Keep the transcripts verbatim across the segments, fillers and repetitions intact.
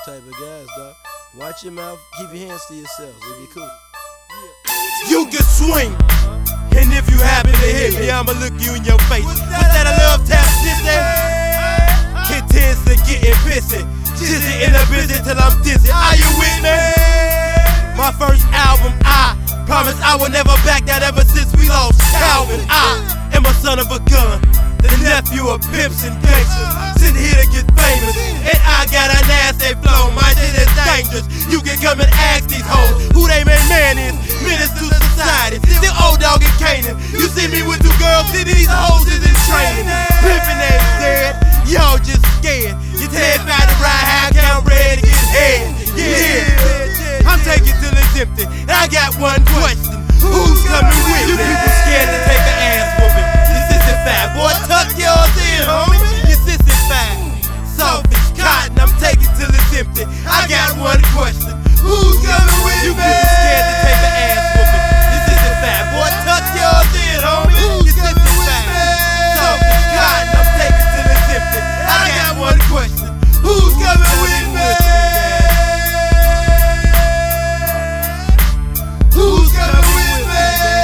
type of guys, dog. Watch your mouth, keep your hands to yourself. It'll be cool. You can swing, and if you happen to hit me, I'ma look you in your face. What's that I love tap sissy? Contends to getting pissy. Jizzy in the business till I'm dizzy. Are you with me? My first album, I promise I will never back down ever since we lost Calvin. I am a son of a gun, the nephew of pimps and gangsters, sitting here to get famous. And I got a nasty flow, my shit is dangerous. You can come and ask these hoes who they main man is. Menace to society, still old dog in Canaan. You see me with two girls, see these hoes is in training. Pimpin' ain't dead, y'all just scared. Your head fat to ride high, count red and get head. Yeah, I'm taking till it's empty. And I got one question, who's coming with me? You people scared to take an ass whooping. This isn't fat, boy, tuck yours in, homie. This isn't fat, soft as cotton. I'm taking till it's empty. I got one question, who's coming with me? You people scared to take an ass whooping. This isn't fat, boy, tuck yours in, homie. This isn't fat, soft as cotton. I'm taking till it's empty. I got one question, who's coming with me? Who's coming with me?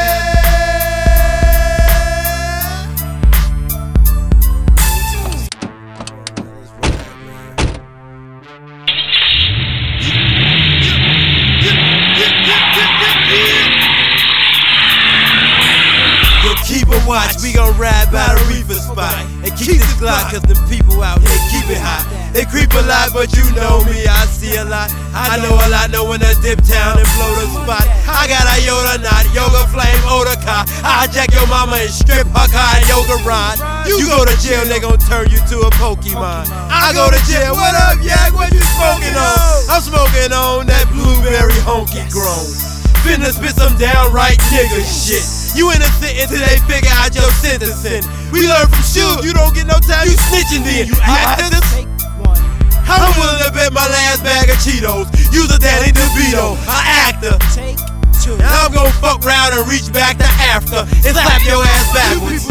Yo, keep a watch, we gon' ride by the reefer spot. And keep this Glock, cause them people out here keep it hot. They creep a lot, but you know me, I see a lot. I know a lot, know when to dip town and blow the spot. I got a Yoda knot, yoga flame, odor car. I jack your mama and strip her car and yoga rod. You go to jail, they gon' turn you to a Pokemon. I go to jail, what up, yak, what you smoking on? I'm smoking on that blueberry honky grown. Finna spit some downright nigga shit. You innocent until they figure out your sentencing. We learn from shoot, you don't get no time, you snitching then. You actors. I'm willing to bet my last bag of Cheetos. Use a Danny DeVito, an actor. And I'm gon' fuck round and reach back to after and slap your ass backwards.